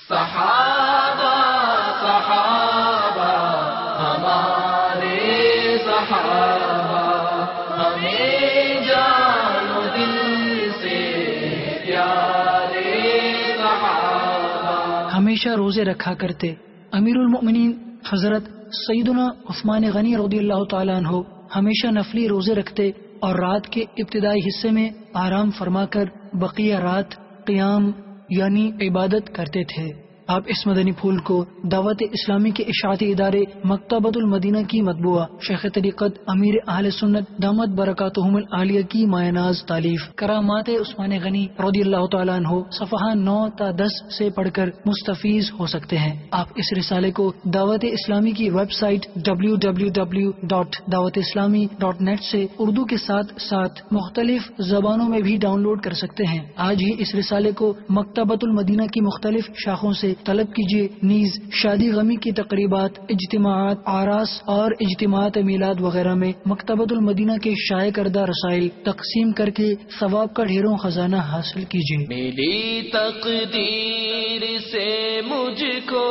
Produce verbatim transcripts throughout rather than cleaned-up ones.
صحابہ صحابہ ہمارے صحابہ ہمیں جان و دل سے پیارے صحابہ. ہمیشہ روزے رکھا کرتے امیر المؤمنین حضرت سیدنا عثمان غنی رضی اللہ تعالیٰ عنہ ہمیشہ نفلی روزے رکھتے اور رات کے ابتدائی حصے میں آرام فرما کر بقیہ رات قیام یعنی عبادت کرتے تھے. آپ اس مدنی پھول کو دعوت اسلامی کے اشاعتی ادارے مکتبۃ المدینہ کی مطبوعہ شیخ طریقت امیر اہل سنت دامت برکاتہم العالیہ کی مایہ تالیف کرامات عثمان غنی رضی اللہ تعالیٰ عنہ صفحہ نو تا دس سے پڑھ کر مستفیض ہو سکتے ہیں. آپ اس رسالے کو دعوت اسلامی کی website W W W dot Dawat Islami dot net سے اردو کے ساتھ ساتھ مختلف زبانوں میں بھی ڈاؤن لوڈ کر سکتے ہیں. آج ہی اس رسالے کو مکتبۃ المدینہ کی مختلف شاخوں سے طلب کیجیے. نیز شادی غمی کی تقریبات، اجتماعات، آراس اور اجتماعات میلاد وغیرہ میں مکتبۃ المدینہ کے شائع کردہ رسائل تقسیم کر کے ثواب کا ڈھیروں خزانہ حاصل کیجیے. ملی تقدیر سے مجھ کو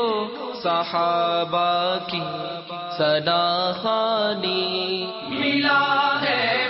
صحابہ کی ثنا خوانی ملا ہے